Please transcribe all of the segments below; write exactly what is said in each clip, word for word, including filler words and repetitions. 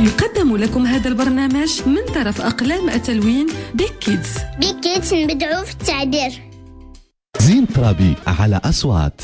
يقدم لكم هذا البرنامج من طرف أقلام التلوين بيك كيدز. بيك كيدز نبدعو في التعبير. زين ترابي على أصوات.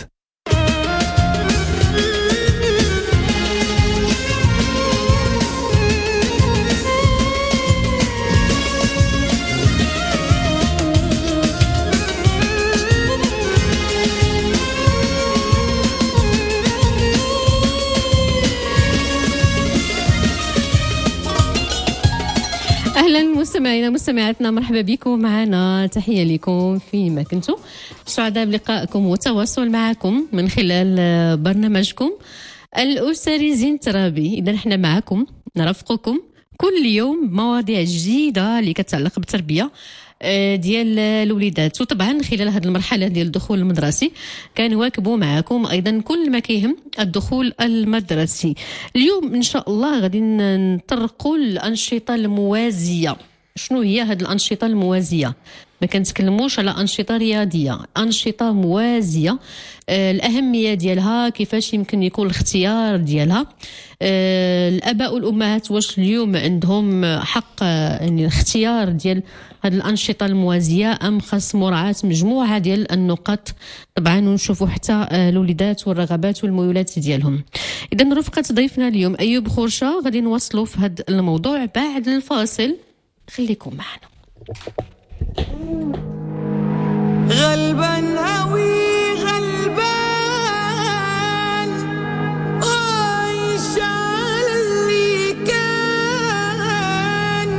اهلا مستمعينا مستمعاتنا، مرحبا بكم معنا، تحيه لكم فيما كنتم. سعداء بلقائكم والتواصل معكم من خلال برنامجكم الاسري زين ترابي. اذا احنا معكم نرافقكم كل يوم بمواضيع جديده اللي كتعلق بالتربيه ديال الوليدات، وطبعا خلال هذه المرحله ديال الدخول المدرسي كنواكبوا معكم ايضا كل ما كيهم الدخول المدرسي. اليوم ان شاء الله غادي نطرقوا الانشطه الموازيه. شنو هي هذه الانشطه الموازيه؟ ما كنتكلموش على انشطه رياضيه، انشطه موازيه. آه الاهميه ديالها، كيفاش يمكن يكون الاختيار ديالها. آه الاباء والامهات واش اليوم عندهم حق يعني الاختيار ديال هذه الانشطه الموازيه، ام خاص مراعاه مجموعه ديال النقط طبعا، ونشوفوا حتى الوليدات والرغبات والميولات ديالهم. اذا رفقه ضيفنا اليوم ايوب خورشه، غادي نواصلوا في هذا الموضوع بعد الفاصل، خليكم معنا. غلبان قوي غلبان عايش على اللي كان،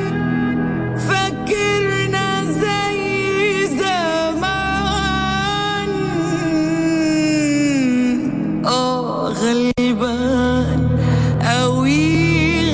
فكرنا زي زمان. اه غلبان قوي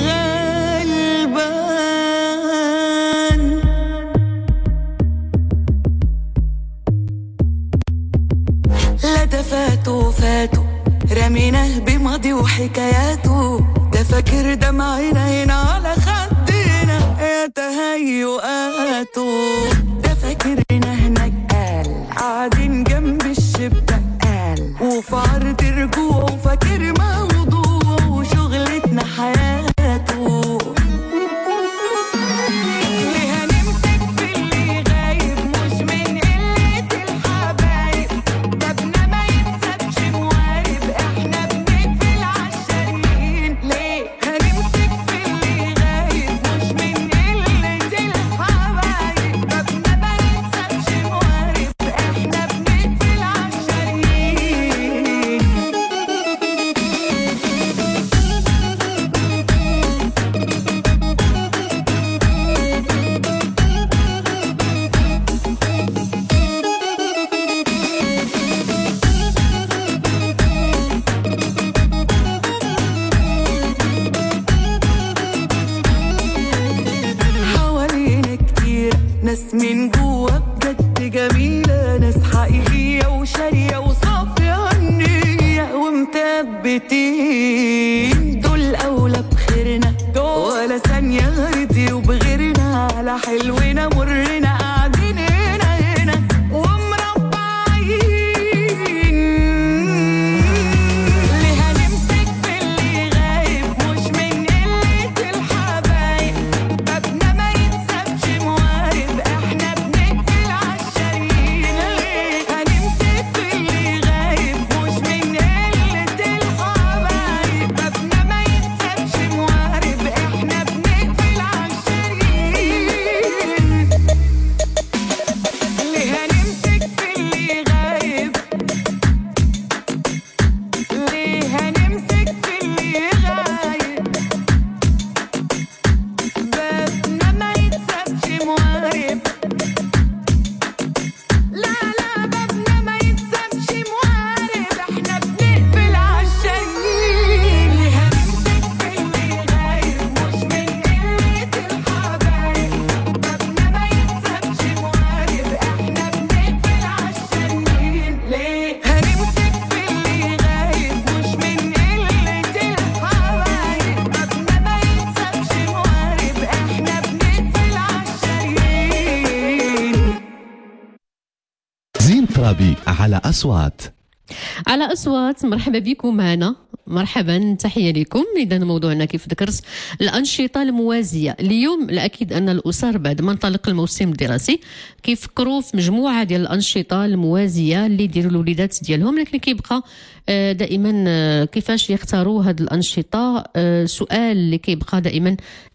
فاتوا فاتوا رميناه بماضي وحكاياته، ده فاكر دمعنا هنا على خدنا يا تهيؤاته، ده فاكرنا هناك قال قاعدين جنب الشباك قال، وفي عرض رجوع وفاكر موضوع وشغلتنا حياته. ناس من جوا بجد جميلة، ناس حقيقية وشارية وصافية النية ومثبتين، دول أولى بخيرنا ولا ثانية رضيوا بغيرنا، على حلونا مرنا قاعدين هنا هنا ومربعين. اللي هنمسك في اللي غايب مش من قلة الحبايب، بابنا ما يتسابش موارب، احنا بنقتل عالشاريين. هنمسك في اللي غايب مش من قلة الحبايب، بابنا ما يتسابش موارب، احنا بنقتل عالشاريين. اللي هنمسك في اللي غايب، اللي هنمسك في اللي غايب، بابنا ما يتسابش موارب، لا لا بابنا ما يتسابش موارب، احنا بنقفل عالشاريين. اللي هنمسك في اللي غايب مش من قلة الحبايب، بابنا ما يتسابش موارب، احنا بنقفل عالشاريين. ليه هنمسك في اللي غايب مش من قلة الحبايب، بابنا ما يتسابش موارب، احنا بنقفل عالشاريين. زين ترابي على أصوات. على أصوات، مرحبا بكم معنا مرحبا، تحية لكم. إذا موضوعنا كيف ذكرت الأنشطة الموازية. اليوم الأكيد أن الأسر بعد ما انطلق الموسم الدراسي كيفكروا في مجموعة ديال الأنشطة الموازية اللي يديروا الوليدات ديالهم، لكن كيبقى دائما كيفاش يختاروا هذه الأنشطة. سؤال اللي كيبقى دائما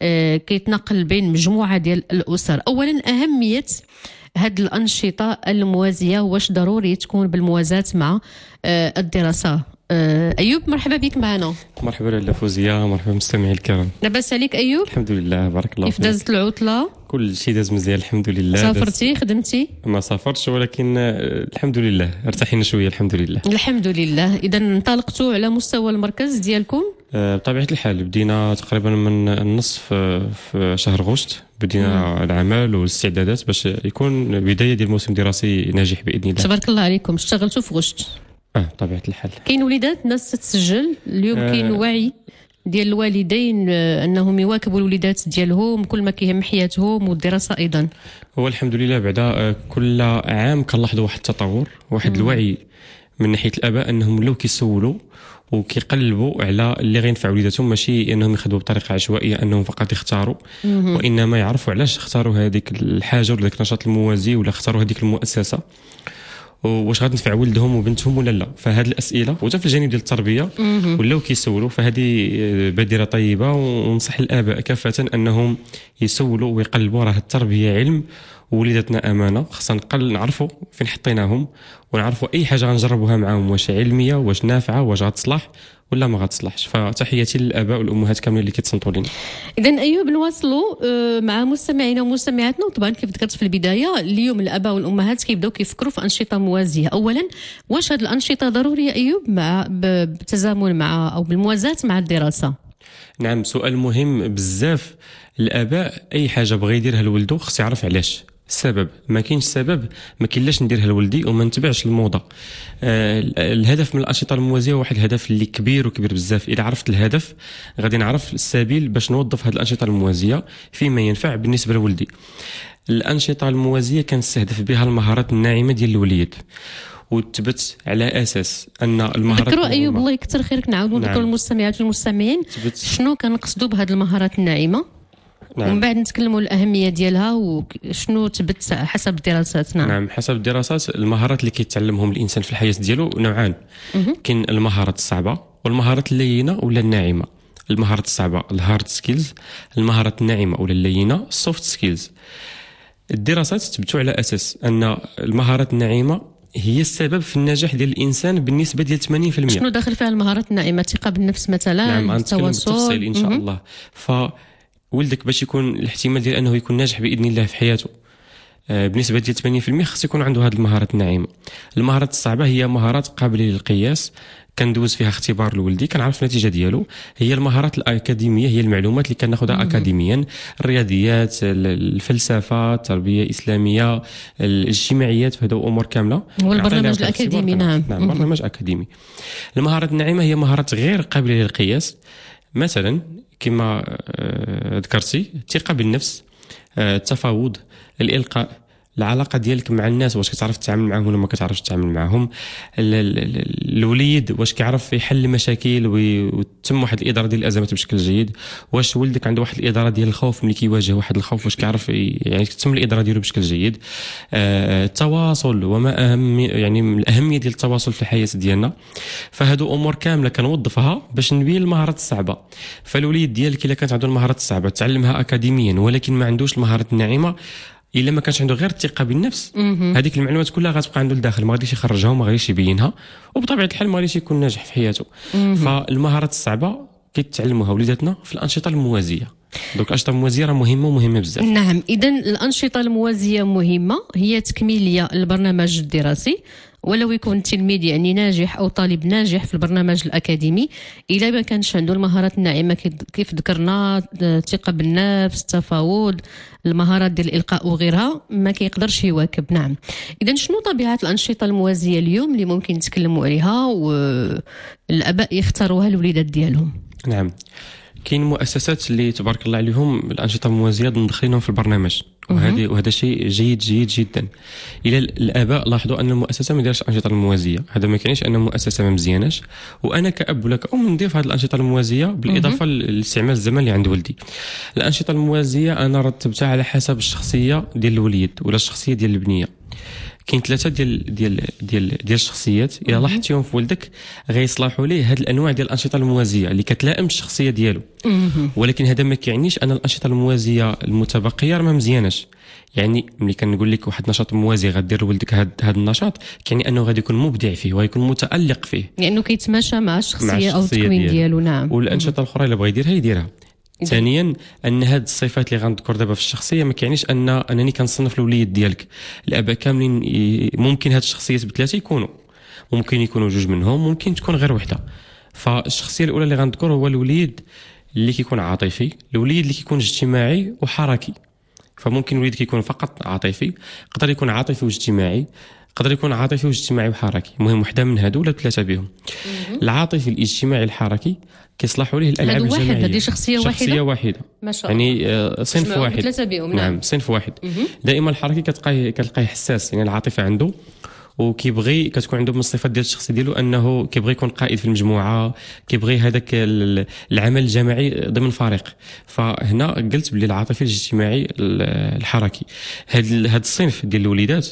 كيتنقل بين مجموعة ديال الأسر. أولا، أهمية هاد الأنشطة الموازية، واش ضروري تكون بالموازاة مع الدراسة؟ أيوب، مرحبا بك معنا. مرحبا لاله فوزيه، مرحبا مستمعي الكرام. لاباس عليك أيوب؟ الحمد لله، بارك الله فيك. كيف دازت العطلة؟ كل شيء داز مزيان الحمد لله. سافرتي خدمتي؟ ما سافرتش، ولكن الحمد لله ارتحينا شويه الحمد لله. الحمد لله. إذا انطلقتوا على مستوى المركز ديالكم؟ بطبيعه الحال بدينا تقريبا من النصف في شهر غشت، بدينا العمل والاستعدادات باش يكون بدايه ديال الموسم الدراسي ناجح باذن الله. تبارك الله عليكم. اشتغلتوا في غشت؟ اه بطبيعه الحال. كاين وليدات الناس تتسجل اليوم؟ آه كاين وعي ديال الوالدين انهم يواكبوا الوليدات ديالهم كل ما كيهم حياتهم والدراسه ايضا؟ هو الحمد لله بعدا كل عام كنلاحظوا واحد التطور، واحد الوعي من ناحيه الاباء انهم لو كيسولوا وكيقلبوا على اللي غينفع وليداتهم، ماشي انهم يخدموا بطريقه عشوائيه انهم فقط يختاروا، وانما يعرفوا علاش اختاروا هذيك الحاجه ولا ذاك النشاط الموازي ولا اختاروا هذيك المؤسسه، واش غتنفع ولدهم وبنتهم ولا لا. فهاد الاسئله وحتى في الجانب ديال التربيه ولاو كيسولوا، فهذه بادره طيبه، وننصح الاباء كافه انهم يسولوا ويقلبوا. راه التربيه علم ووليداتنا امانه، خصنا نقل نعرفوا فين حطيناهم ونعرفوا اي حاجه غنجربوها معاهم واش علميه واش نافعه واش غتصلح ولا ما غتصلحش. فتحياتي للاباء والامهات كاملين اللي كيتصنتوا لنا. اذا ايوب، نواصلوا مع مستمعينا ومستمعاتنا. وطبعا كيف ذكرت في البدايه، اليوم الاباء والامهات كيبداو كيفكروا في انشطه موازيه. اولا، واش هذه الانشطه ضروريه ايوب مع بالتزامن مع او بالموازاه مع الدراسه؟ نعم، سؤال مهم بزاف. الاباء اي حاجه بغى يديرها لولده خص يعرف علاش. السبب ما كاينش سبب ما كاينلاش نديرها لولدي وما نتبعش الموضه. آه الهدف من الانشطه الموازيه هو واحد الهدف اللي كبير وكبير بزاف. اذا عرفت الهدف غادي نعرف السبيل باش نوظف هذه الانشطه الموازيه فيما ينفع بالنسبه لولدي. الانشطه الموازيه كنستهدف بها المهارات الناعمه ديال الوليد، وتثبت على اساس ان المهارات ذكروا ايوب الله يكثر خيرك، نعاودوا نذكروا نعم. المستمعات والمستمعين شنو كنقصدوا بهذه المهارات الناعمه. نعم. ومن بعد نتكلموا الأهمية ديالها وشنو تبت حسب الدراسات. نعم. نعم حسب الدراسات المهارات اللي كيتعلمهم الإنسان في الحياة ديالو نوعان. كاين المهارات الصعبة والمهارات اللينة ولا الناعمة. المهارات الصعبة الهارد سكيلز، المهارات الناعمة ولا اللينة السوفت سكيلز. الدراسات تثبتوا على أساس أن المهارات الناعمة هي السبب في النجاح ديال الانسان بالنسبه ديال ثمانين بالمئة. شنو داخل فيها المهارات الناعمه؟ الثقه بالنفس مثلا؟ نعم، غنتكلم بالتفصيل ان شاء مم. الله. ف ولدك باش يكون الاحتمال ديال انه يكون ناجح باذن الله في حياته بنسبه ديال ثمانين بالمئة خص يكون عنده هذه المهارات الناعمه. المهارات الصعبه هي مهارات قابله للقياس، كندوز فيها اختبار لولدي كنعرف النتيجه ديالو. هي المهارات الاكاديميه، هي المعلومات اللي كناخذها اكاديميا، الرياضيات، الفلسفه، التربيه الاسلاميه، الاجتماعيات، فهذو امور كامله. هو البرنامج الاكاديمي. نعم نعم برنامج اكاديمي. المهارات الناعمه هي مهارات غير قابله للقياس، مثلا كما ذكرتي الثقه بالنفس، التفاوض، الالقاء، العلاقه ديالك مع الناس، واش كتعرف تتعامل معهم ولا ما كتعرفش تتعامل معهم. الوليد واش كيعرف يحل المشاكل وتم واحد الاداره ديال الازمات بشكل جيد. واش ولدك عنده واحد الاداره ديال الخوف ملي كيواجه واحد الخوف، واش كيعرف يعني تتم الاداره ديالو بشكل جيد. التواصل وما اهم يعني من الاهميه ديال التواصل في الحياه ديالنا. فهادو امور كامله كنوظفها باش نبين المهارات الصعبه. فالوليد ديالك الا كانت عنده المهارات الصعبه تعلمها اكاديميا ولكن ما عندوش المهارات الناعمه، الا ما كانش عنده غير الثقه بالنفس، هذيك المعلومات كلها غتبقى عنده لداخل، ما غاديش يخرجها وما غاديش يبينها، وبطبيعه الحال ما غاديش يكون ناجح في حياته. فالمهارات الصعبه كيتعلموها وليداتنا في الانشطه الموازيه. دونك الانشطه الموازيه راه مهمه ومهمه بزاف. نعم، اذا الانشطه الموازيه مهمه، هي تكميليه للبرنامج الدراسي، ولو يكون التلميذ يعني ناجح او طالب ناجح في البرنامج الاكاديمي الا ما كانش عنده المهارات الناعمه كيف ذكرنا، الثقه بالنفس، التفاوض، المهارات ديال الالقاء وغيرها، ما كيقدرش يواكب. نعم، اذا شنو طبيعه الانشطه الموازيه اليوم اللي ممكن نتكلموا عليها والاباء يختاروها للوليدات ديالهم؟ نعم، كاين مؤسسات اللي تبارك الله عليهم الانشطه الموازيه مدخلينهم في البرنامج. وهذا وهذا شيء جيد جيد جدا. الى الاباء لاحظوا ان المؤسسه ما دارش الانشطه الموازيه، هذا ما كاينش ان المؤسسه ما مزياناش، وانا كاب ولا كأم نضيف هذه الانشطه الموازيه بالاضافه لاستعمال الزمن اللي عند ولدي. الانشطه الموازيه انا رتبتها على حسب الشخصيه ديال الوليد ولا الشخصيه ديال البنيه. كاين ثلاثه ديال ديال ديال ديال الشخصيات الا لاحظتيهم في ولدك غيصلحوا ليه هاد الانواع ديال الانشطه الموازيه اللي كتلائم الشخصيه ديالو. ولكن هذا ما كيعنيش ان الانشطه الموازيه المتبقيه راه ما مزياناش. يعني ملي كنقول لك واحد النشاط موازي غدير لولدك هاد هاد النشاط كيعني انه غادي يكون مبدع فيه وغيكون متالق فيه لانه كيتماشى مع الشخصيه, مع الشخصية او التكوين ديالو. نعم. والانشطه الاخرى اللي بغى يديرها يديرها. ثانيا ان هاد الصفات اللي غنذكر دابا في الشخصيه ما كيعنيش ان انني كنصنف الوليد ديالك. الاباء كاملين ممكن هاد الشخصيات بثلاثه يكونوا، ممكن يكونوا جوج منهم، ممكن تكون غير وحده. فالشخصيه الاولى اللي غنذكر هو الوليد اللي كيكون عاطفي، الوليد اللي كيكون اجتماعي وحركي. فممكن الوليد كيكون فقط عاطفي، يقدر يكون عاطفي واجتماعي، يقدر يكون عاطفي واجتماعي وحركي، المهم وحده من هادو ولا ثلاثه بهم. العاطفي الاجتماعي الحركي كيصلحوا ليه الالعاب هادو الجماعيه. واحد، هذه شخصيه واحده شخصيه واحده ما شاء الله. يعني آه، صنف جمعوا واحد. ثلاثة بهم. نعم. نعم صنف واحد. دائما الحركي كتلقاه كتلقاه حساس، يعني العاطفه عنده وكيبغي كتكون عنده من الصفات ديال الشخص ديالو انه كيبغي يكون قائد في المجموعه، كيبغي هذاك العمل الجماعي ضمن فريق. فهنا قلت بلي العاطفي الاجتماعي الحركي. هاد هاد الصنف ديال الوليدات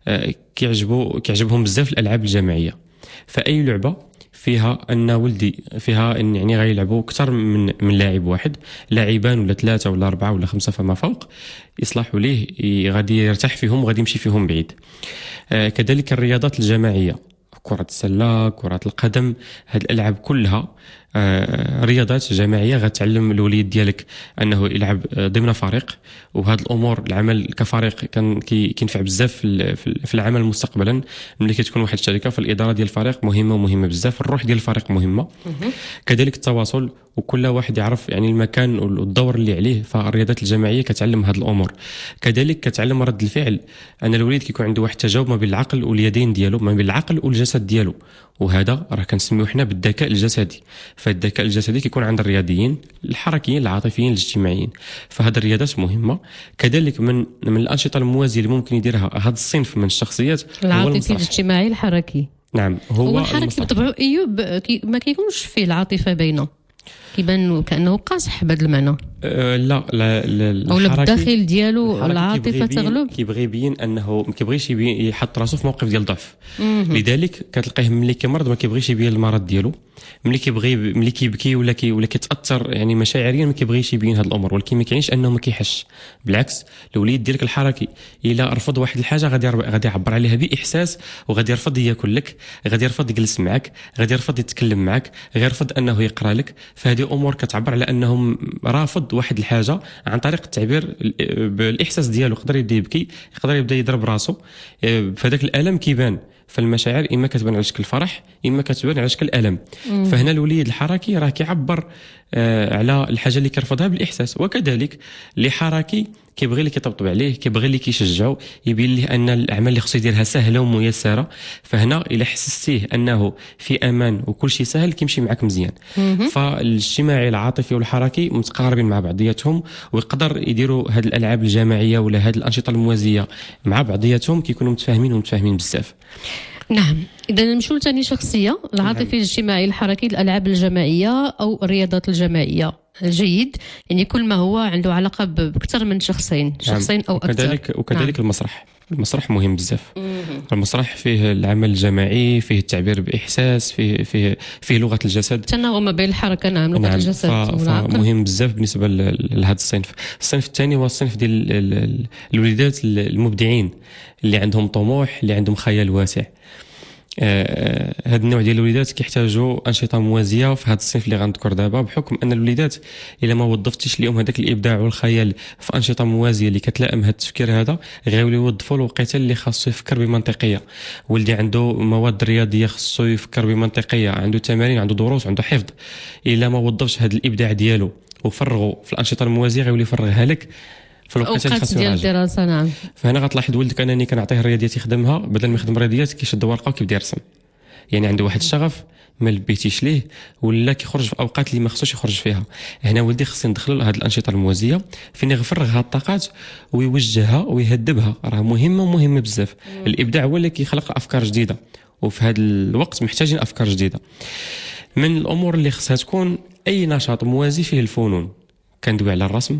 كيعجبوا كيعجبهم بزاف الالعاب الجماعيه. فاي لعبه فيها ان ولدي فيها ان يعني غيلعبوا اكثر من من لاعب واحد، لاعبان ولا ثلاثه ولا اربعه ولا خمسه فما فوق، يصلحوا ليه غادي يرتاح فيهم وغادي يمشي فيهم بعيد. آه كذلك الرياضات الجماعيه، كرة السلة، كرة القدم، هاد الألعاب كلها آه رياضات جماعية غتعلم الوليد ديالك أنه يلعب ضمن فريق. وهاد الأمور العمل كفريق كان كينفع بزاف في, في العمل مستقبلا. ملي كتكون واحد الشركة فالإدارة ديال الفريق مهمة ومهمة بزاف، الروح ديال الفريق مهمة. كذلك التواصل، وكل واحد يعرف يعني المكان والدور اللي عليه. فالرياضات الجماعية كتعلم هاد الأمور. كذلك كتعلم رد الفعل، أن الوليد كيكون عنده واحد التجاوب ما بين العقل واليدين ديالو، ما بين العقل والجسد ديالو، وهذا راه كنسميوه حنا بالذكاء الجسدي. فالذكاء الجسدي كيكون عند الرياضيين الحركيين العاطفيين الاجتماعيين. فهاد الرياضات مهمه. كذلك من من الانشطه الموازيه اللي ممكن يديرها هذا الصنف من الشخصيات العاطفي الاجتماعي الحركي. نعم هو, هو الحركي بطبعه ايوب كي ما كيكونش فيه العاطفه باينه، كيبان كانه قاصح بهذا المعنى. أه لا لا لا او بالداخل ديالو العاطفه تغلب، كيبغي يبين انه ما كيبغيش يحط راسو في موقف ديال ضعف. لذلك كتلقاه ملي كيمرض ما كيبغيش يبين المرض ديالو، ملي كيبغي ملي كيبكي ولا كي ولا كيتاثر يعني مشاعريا ما كيبغيش يبين هذه الامور. ولكن ما كاينش انه ما كيحش، بالعكس الوليد ديالك الحركي الا رفض واحد الحاجه غادي غادي يعبر عليها باحساس، وغادي يرفض ياكل لك، غادي يرفض يجلس معك، غادي يرفض يتكلم معك، غير يرفض انه يقرا لك. فهذه امور كتعبر على انه رافض واحد الحاجه عن طريق التعبير بالاحساس ديالو. يقدر يبدا يبكي، يقدر يبدا يضرب راسو، فهذاك الالم كيبان. فالمشاعر اما كتبان على شكل فرح اما كتبان على شكل الم. مم. فهنا الوليد الحركي راه كيعبر آه على الحاجه اللي كيرفضها بالاحساس. وكذلك اللي حركي كيبغي اللي كيطبطب عليه، كيبغي اللي كيشجعه، يبين ليه ان الاعمال اللي خصو يديرها سهله وميسره. فهنا الا حسستيه انه في امان وكل شيء سهل كيمشي معك مزيان. مم. فالاجتماعي العاطفي والحركي متقاربين مع بعضياتهم، ويقدر يديروا هذه الالعاب الجماعيه ولا هذه الانشطه الموازيه مع بعضياتهم، كيكونوا متفاهمين ومتفاهمين بزاف. نعم. إذا نمشيو لثاني شخصية، العاطفي الاجتماعي الحركي، الألعاب الجماعية أو الرياضات الجماعية. جيد، يعني كل ما هو عنده علاقة بأكثر من شخصين، شخصين أو أكثر. وكذلك وكذلك نعم. المسرح المسرح مهم بزاف. المسرح فيه العمل الجماعي، فيه التعبير بإحساس، فيه فيه فيه لغة الجسد، التناغم ما بين الحركة. نعم، لغة نعم. الجسد مهم بزاف بالنسبة لهذا الصنف. الصنف الثاني هو الصنف ديال الوليدات المبدعين اللي عندهم طموح، اللي عندهم خيال واسع. آه هذا النوع ديال الوليدات كيحتاجوا انشطه موازيه في هذا الصنف اللي غنذكر دابا، بحكم ان الوليدات الا ما وظفتيش لهم هذاك الابداع والخيال في انشطه موازيه اللي كتلائم هذا التفكير هذا، غيوليو يوظفوا الوقيته اللي خاصو يفكر بمنطقيه. ولدي عنده مواد رياضيه خاصو يفكر بمنطقيه، عنده تمارين، عنده دروس، عنده حفظ. الا ما وظفش هذا الابداع ديالو وفرغوا في الانشطه الموازيه غيولي يفرغها لك في الوقت ديال الدراسه. نعم. فهنا غتلاحظ ولدك انني كنعطيه الرياضيات يخدمها، بدل ما يخدم الرياضيات كيشد ورقه وكيبدا يرسم. يعني عنده واحد الشغف ما لبيتيش ليه ولا كيخرج في اوقات اللي ما خصوش يخرج فيها. هنا ولدي خصني ندخلوا لهاد الانشطه الموازيه فين يفرغ هاد الطاقات ويوجهها ويهذبها، راه مهمه ومهمه بزاف. الابداع هو اللي كيخلق افكار جديده، وفي هذا الوقت محتاجين افكار جديده. من الامور اللي خصها تكون اي نشاط موازي فيه الفنون. كندوي على الرسم،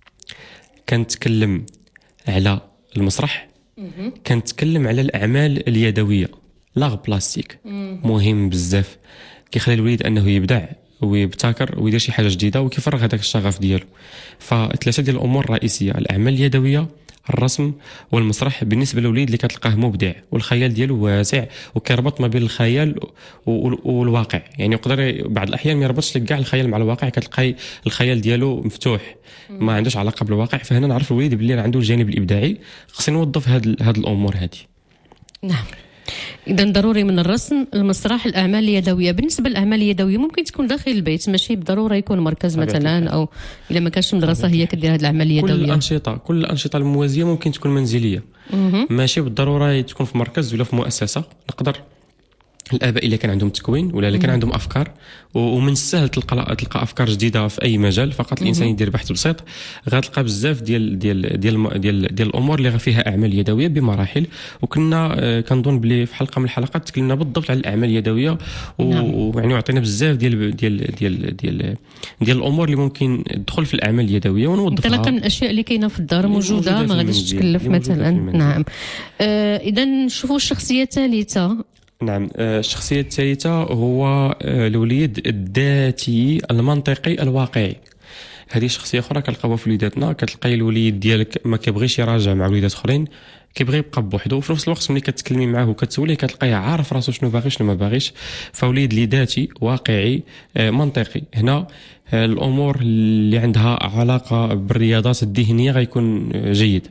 كنتكلم على المسرح، كنتكلم على الاعمال اليدويه، لاغ بلاستيك مهم بزاف، كيخلي الوليد انه يبدع ويبتكر ويدير شي حاجه جديده وكيفرغ هذاك الشغف ديالو. فثلاثه ديال الامور الرئيسيه: الاعمال اليدويه، الرسم، والمسرح. بالنسبه للوليد اللي كتلقاه مبدع والخيال ديالو واسع وكيربط ما بين الخيال والواقع، يعني يقدر بعض الاحيان ما يربطش لك كاع الخيال مع الواقع، كتلقاي الخيال ديالو مفتوح ما عندوش علاقه بالواقع. فهنا نعرف الوليد بلي عنده الجانب الابداعي، خصني نوظف هاد هاد الامور هذه. نعم. إذا ضروري من الرسم، المسرح، الأعمال اليدوية. بالنسبة للأعمال اليدوية ممكن تكون داخل البيت، ماشي بالضرورة يكون مركز مثلا، أو إلا ما كانش مدرسة هي كدير هذه الأعمال اليدوية. كل الأنشطة كل الأنشطة الموازية ممكن تكون منزلية، ماشي بالضرورة تكون في مركز ولا في مؤسسة. نقدر الآباء اللي كان عندهم تكوين ولا اللي كان عندهم أفكار، ومن السهل تلقى تلقى أفكار جديدة في أي مجال، فقط الإنسان يدير بحث بسيط غتلقى بزاف ديال ديال ديال ديال, ديال الأمور اللي فيها أعمال يدوية بمراحل. وكنا كنظن بلي في حلقة من الحلقات تكلمنا بالضبط على الأعمال اليدوية، ويعني وعطينا بزاف ديال ديال ديال ديال ديال الأمور اللي ممكن تدخل في الأعمال اليدوية ونوظفها. انطلاقا من الأشياء اللي كاينة في الدار موجودة ما غاديش تكلف مثلا. نعم. آه إذا نشوفوا الشخصية الثالثة. نعم. الشخصية الثالثة هو الوليد الذاتي المنطقي الواقعي. هذه شخصية أخرى كنلقاوها في وليداتنا. كتلقاي الوليد ديالك ما كيبغيش يراجع مع وليدات أخرين، كيبغي يبقى بوحدو، وفي نفس الوقت ملي كتكلمي معاه وكتسوليه كتلقاه عارف راسو شنو باغي شنو ما باغيش. فوليد لي ذاتي واقعي منطقي. هنا الأمور اللي عندها علاقة بالرياضات الذهنية غيكون جيد.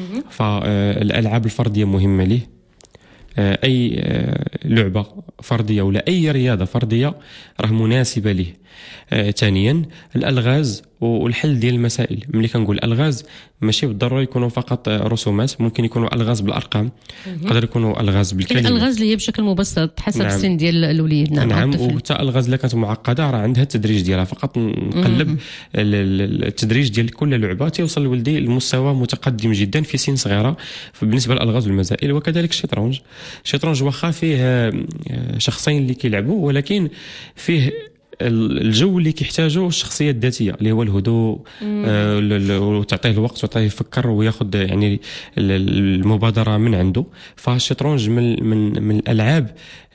فالألعاب الفردية مهمة ليه، أي لعبة فردية ولا أي رياضة فردية راه مناسبة ليه. ثانيا الألغاز والحل ديال المسائل. ملي كنقول ألغاز ماشي بالضرورة يكونوا فقط رسومات، ممكن يكونوا ألغاز بالأرقام، يقدر يكونوا ألغاز بالكلمات. الألغاز اللي هي بشكل مبسط حسب نعم. السن ديال الوليد. نعم. نعم. وحتى الألغاز اللي كانت معقدة راه عندها التدريج ديالها، فقط نقلب التدريج ديال كل لعبة تيوصل لولدي لمستوى متقدم جدا في سن صغيرة بالنسبة للألغاز والمسائل. وكذلك الشطرنج. الشطرنج واخا فيه شخصين اللي كيلعبوا، ولكن فيه الجو اللي كيحتاجه الشخصيه الذاتيه اللي هو الهدوء، آه وتعطيه الوقت وتعطيه يفكر وياخذ يعني المبادره من عنده. فالشطرنج من من من الالعاب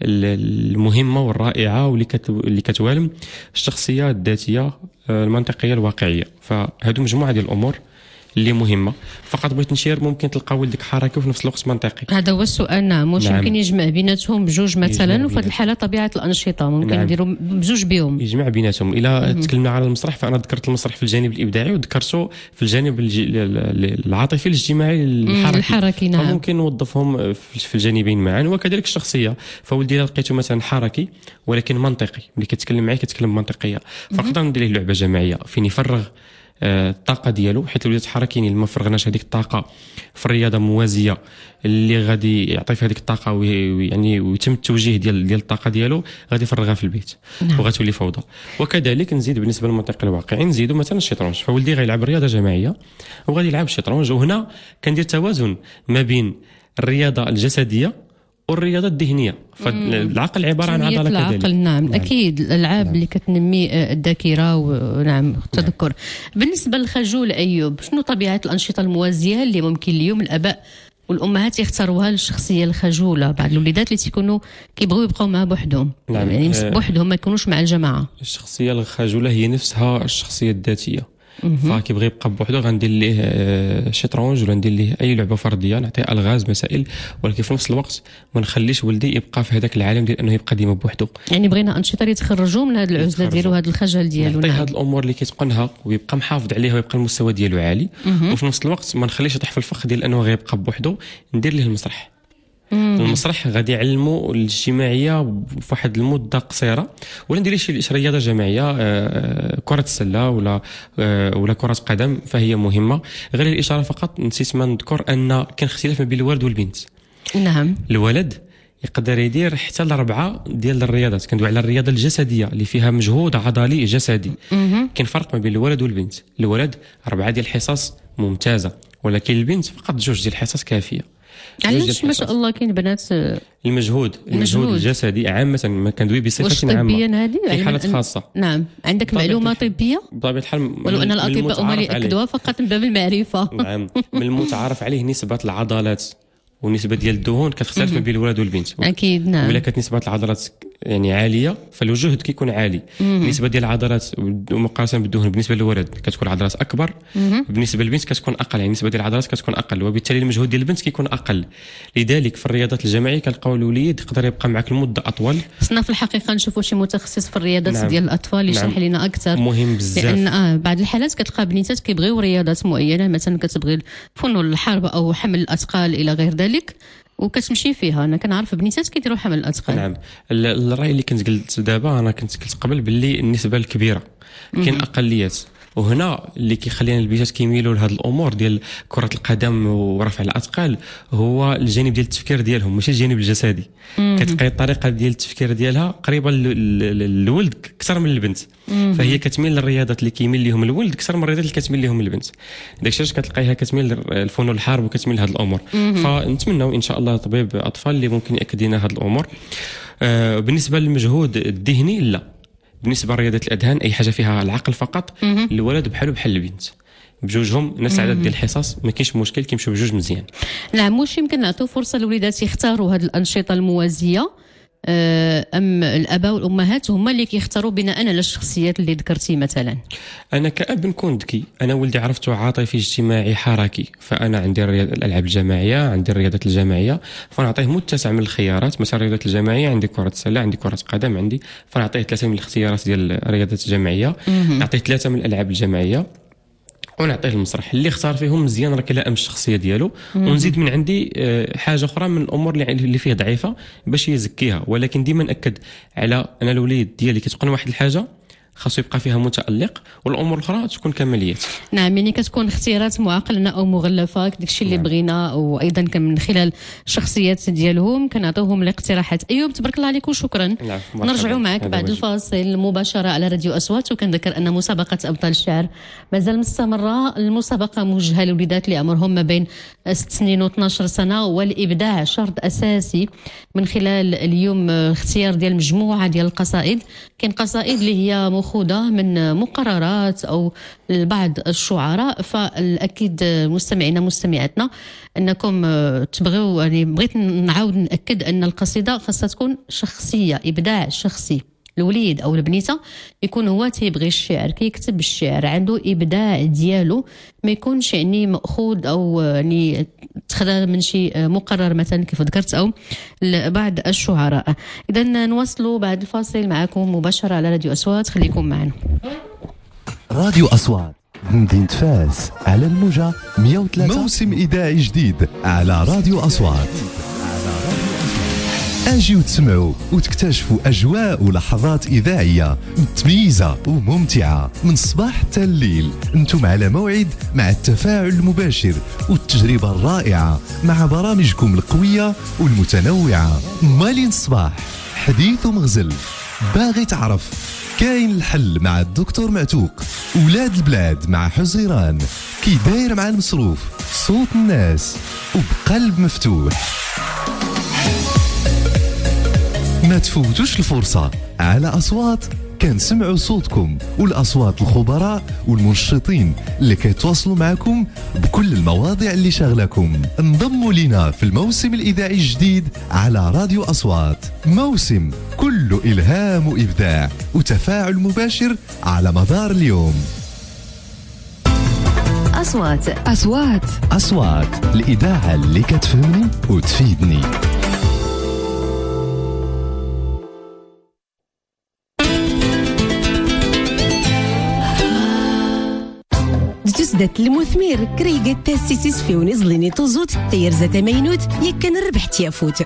المهمه والرائعه واللي اللي كتوالم الشخصيه الذاتيه المنطقيه الواقعيه. فهذو مجموعه ديال الامور اللي مهمه. فقط بغيت نشير ممكن تلقى ولدك حركي وفي نفس الوقت منطقي. هذا هو السؤال. نعم. واش نعم. يمكن يجمع بيناتهم بجوج مثلا؟ وفي هذه الحاله طبيعه الانشطه ممكن نديروا نعم. بجوج بهم يجمع بيناتهم. الى تكلمنا على المسرح فانا ذكرت المسرح في الجانب الابداعي وذكرته في الجانب العاطفي الاجتماعي الحركي, الحركي نعم. فممكن نوظفهم في الجانبين معا. وكذلك الشخصيه. فولدي لقيته مثلا حركي ولكن منطقي، ملي كتكلم معي كتكلم منطقيه، فنقدر ندير له لعبه جماعيه فين يفرغ الطاقه ديالو، حيت الوليدات حركيين ما فرغناش هذيك الطاقه في الرياضه موازيه اللي غادي يعطي في هذيك الطاقه ويعني ويتم التوجيه ديال ديال الطاقه ديالو غادي يفرغها في البيت نعم. وغتولي فوضى. وكذلك نزيد بالنسبه للمنطق الواقعي نزيدوا مثلا الشطرنج. فولدي غيلعب رياضه جماعيه وغادي يلعب الشطرنج، وهنا كندير توازن ما بين الرياضه الجسديه والرياضه الذهنيه. فالعقل عباره عن عضله كذلك. العقل نعم. نعم اكيد الالعاب نعم. اللي كتنمي الذاكره ونعم التذكر. نعم. بالنسبه للخجول ايوب، شنو طبيعه الانشطه الموازيه اللي ممكن اليوم الاباء والامهات يختاروها للشخصيه الخجوله؟ بعض الوليدات اللي تيكونوا كيبغيو يبقاو مع بوحدهم نعم. يعني بوحدهم ما يكونوش مع الجماعه. الشخصيه الخجوله هي نفسها الشخصيه الذاتيه. فكيبغي يبقى بوحدو غندير ليه شطرنج ولا ندير ليه اي لعبه فرديه، نعطيه الغاز مسائل، ولكن في نفس الوقت ما نخليش ولدي يبقى في هذاك العالم ديال انه يبقى ديما بوحدو. يعني بغينا انشطه اللي تخرجوه من هذه العزله ديالو وهذا الخجل ديالو. نعطيه هذه الامور اللي كيتقنها ويبقى محافظ عليها ويبقى المستوى ديالو عالي. مه. وفي نفس الوقت ما نخليش يطيح في الفخ ديال انه غيبقى بوحدو. ندير ليه المسرح. مم. المسرح غادي يعلموا الاجتماعيه في واحد المده قصيره، ولا ندير شي رياضه جماعيه كره السله ولا ولا كره قدم فهي مهمه. غير الاشاره فقط نسيت ما نذكر ان كان اختلاف ما بين الولد والبنت. نعم. الولد يقدر يدير حتى لربعه ديال الرياضات. كندوي على الرياضه الجسديه اللي فيها مجهود عضلي جسدي. كاين فرق ما بين الولد والبنت. الولد اربعه ديال الحصص ممتازه، ولكن البنت فقط جوج ديال الحصص كافيه. علاش ما شاء الله كاين بنات المجهود المجهود الجسدي عامه ما كندوي بصفه عامه هذه في حالات خاصه. نعم، عندك معلومه طبيه بطبيعه الحال، ولو ان الاطباء هما اللي ياكدوها فقط من باب المعرفه. نعم، من المتعارف عليه نسبه العضلات والنسبه ديال الدهون كتختلف ما بين الولد والبنت. اكيد نعم. ولا كانت نسبه العضلات يعني عاليه فالجهد كيكون عالي. النسبه ديال العضلات مقارنه بالدهون بالنسبه للولد كتكون العضلات اكبر، بالنسبه للبنت كتكون اقل، يعني النسبه ديال العضلات كتكون اقل، وبالتالي المجهود ديال البنت كيكون اقل. لذلك في الرياضات الجماعيه كنلقاو الوليد يقدر يبقى معك لمده اطول. خصنا في الحقيقه نشوفوا شي متخصص في الرياضات نعم. ديال الاطفال يشرح نعم. لنا اكثر، مهم بزاف. لان اه بعض الحالات كتلقى بنيتات كيبغيو رياضات معينه، مثلا كتبغي فنون الحرب او حمل الاثقال الى غير ذلك، وكتمشي فيها. انا كنعرف بنيتات كيديروا حمل الاثقال. نعم، الراي اللي كنت قلت دابا انا كنت قلت قبل باللي النسبه الكبيره كاين اقليات، وهنا اللي كيخلينا البنات كيميلوا لهاد الامور ديال كره القدم ورفع الاثقال هو الجانب ديال التفكير ديالهم، ماشي الجانب الجسدي. كتلقاي الطريقه ديال التفكير ديالها قريبه للولد اكثر من البنت، فهي كتميل للرياضات اللي كيميل لهم الولد اكثر من الرياضات اللي كتميل لهم البنت. داكشي علاش كتلقايها كتميل للفنون الحرب وكتميل لهاد الامور. فنتمنوا ان شاء الله طبيب اطفال اللي ممكن ياكد لنا هاد الامور. آه بالنسبه للمجهود الذهني لا، بالنسبه لرياضه الاذهان اي حاجه فيها العقل فقط الولد بحاله بحال البنت، بجوجهم نفس العدد ديال الحصص ما كاينش مشكل، كيمشيو بجوج مزيان. نعم، واش يمكن نعطيو فرصه للوليدات يختاروا هذه الانشطه الموازيه ام الاباء والامهات هما اللي كيختاروا بناء على الشخصيات اللي ذكرتي؟ مثلا انا كأب نكون ذكي، انا ولدي عرفته عاطفي اجتماعي حركي، فانا عندي الالعاب الجماعيه، عندي الرياضات الجماعيه، فنعطيه متسع من الخيارات. مثلا الرياضات الجماعيه عندي كره السله، عندي كره قدم، عندي فنعطيه ثلاثه من الاختيارات ديال الرياضات الجماعيه، نعطيه ثلاثه من الالعاب الجماعيه ونعطيه المسرح. اللي اختار فيهم مزيان راه كيلائم الشخصيه ديالو. ونزيد من عندي حاجه اخرى من الامور اللي فيه ضعيفه باش يزكيها، ولكن ديما ناكد على ان الوليد ديالي كيتقن واحد الحاجه خاصو يبقى فيها متألق، والامور الاخرى تكون كماليات. نعم، يعني كتكون اختيارات معقلة او مغلفه داكشي اللي نعم. بغينا، وايضا من خلال الشخصيات ديالهم كنعطيوهم الاقتراحات. ايوب تبارك الله عليك وشكرا. نعم. نرجعوا معك بعد الفاصل مباشره على راديو اصوات. وكنذكر ان مسابقه ابطال الشعر مازال مستمره. المسابقه موجهه للوليدات اللي عمرهم ما بين ست سنين و اثناش سنه، والابداع شرط اساسي من خلال اليوم اختيار ديال مجموعه ديال القصائد. كاين قصائد اللي هي مأخوذة من مقررات أو بعض الشعراء، فالأكيد مستمعينا مستمعاتنا أنكم تبغيو، يعني بغيت نعاود نأكد أن القصيدة خاصها تكون شخصية، إبداع شخصي. الوليد او البنيته يكون هو تيبغي الشعر، كيكتب الشعر، عنده ابداع ديالو، ما يكونش يعني ماخوذ او يعني تخذ من شي مقرر مثلا كيف ذكرت او بعض الشعراء. اذا نواصلوا بعد الفاصل معكم مباشره على راديو اصوات، خليكم معنا. راديو اصوات مدينة فاس على الموجة مية وثلاثة. موسم إذاعي جديد على راديو أصوات. اجيو تسمعوا وتكتشفوا أجواء ولحظات إذاعية متميزة وممتعة من الصباح حتى الليل. انتم على موعد مع التفاعل المباشر والتجربة الرائعة مع برامجكم القوية والمتنوعة. مالين الصباح حديث ومغزل، باغي تعرف، كاين الحل مع الدكتور معتوق، ولاد البلاد مع حزيران، كي داير مع المصروف، صوت الناس، وبقلب مفتوح. ما تفوتوش الفرصة على أصوات، كنسمعوا صوتكم والأصوات الخبراء والمنشطين اللي كيتواصلوا معكم بكل المواضيع اللي شغلكم. انضموا لنا في الموسم الإذاعي الجديد على راديو أصوات، موسم كله إلهام وإبداع وتفاعل مباشر على مدار اليوم. أصوات أصوات أصوات، الإذاعة اللي كتفهمني وتفيدني. تسدت المثمر كريقة تاسيسيس في ونزلني توزوت تير زات مينوت يكن الربح تيافوت